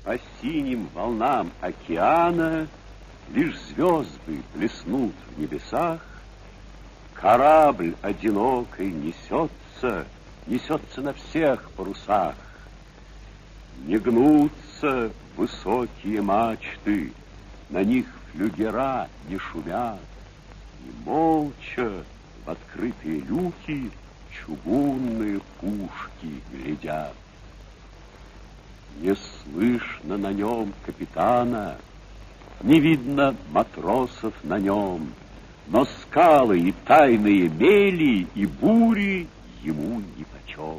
По синим волнам океана лишь звезды блеснут в небесах. Корабль одинокой несется на всех парусах. Не гнутся высокие мачты, на них флюгера не шумят, и молча в открытые люки чугунные пушки глядят. Не слышно на нем капитана, не видно матросов на нем, но скалы и тайные мели и бури ему нипочем.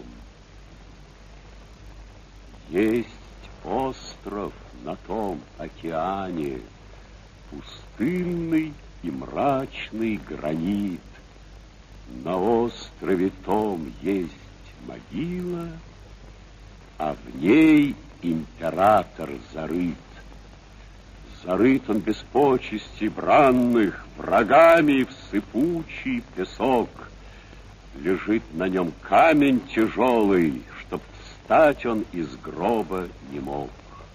Есть остров на том океане, пустынный и мрачный гранит. На острове том есть могила, а в ней император зарыт. Зарыт он без почести бранных, врагами в сыпучий песок. Лежит на нем камень тяжелый, чтоб встать он из гроба не мог.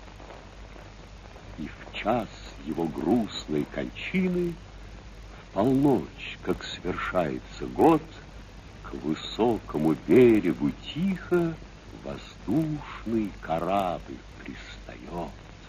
И в час его грустной кончины, в полночь, как свершается год, к высокому берегу тихо воздушный корабль пристает.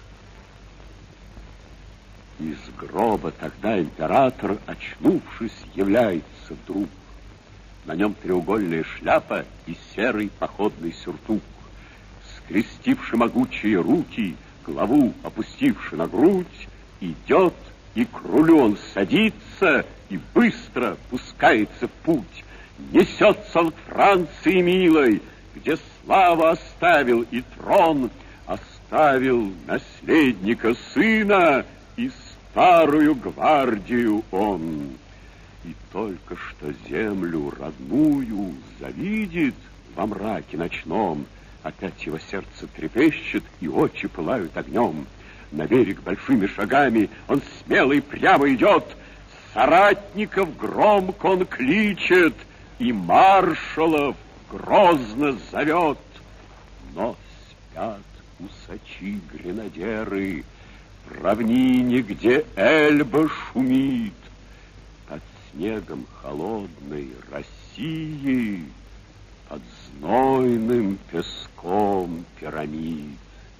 Из гроба тогда император, очнувшись, является вдруг. На нем треугольная шляпа и серый походный сюртук. Скрестивши могучие руки, голову опустивши на грудь, идет, и к рулю он садится, и быстро пускается в путь. Несется он к Франции милой, где слава оставил и трон, оставил наследника сына и старую гвардию он. И только что землю родную завидит во мраке ночном, опять его сердце трепещет, и очи пылают огнем. На берег большими шагами он смело и прямо идет, соратников громко он кличет, и маршалов грозно зовет. Но спят усачи-гренадеры в равнине, где Эльба шумит. Под снегом холодной России, под знойным песком пирамид.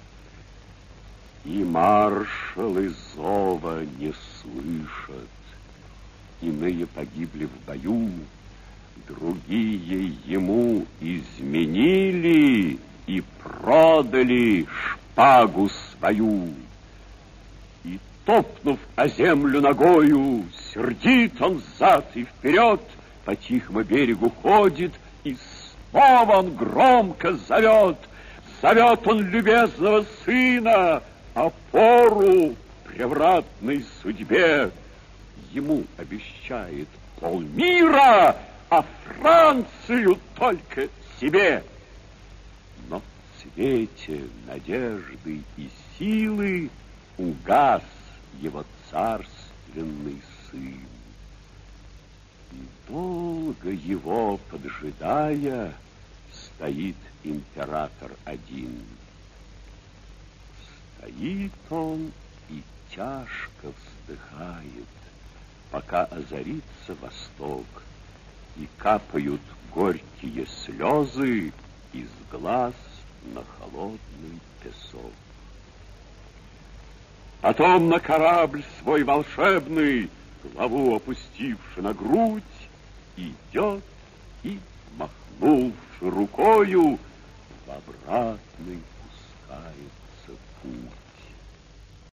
И маршалы зова не слышат, иные погибли в бою, другие ему изменили и продали шпагу свою. И, топнув о землю ногою, сердит он взад и вперед, по тихому берегу ходит, и снова он громко зовет. Зовет он любезного сына, опору превратной судьбе. Ему обещает полмира, а Францию только себе. Но в цвете надежды и силы угас его царственный сын. И долго его поджидая, стоит император один. Стоит он и тяжко вздыхает, пока озарится восток, и капают горькие слезы из глаз на холодный песок. Потом на корабль свой волшебный, главу опустивши на грудь, идет и, махнувши рукою, в обратный пускается путь.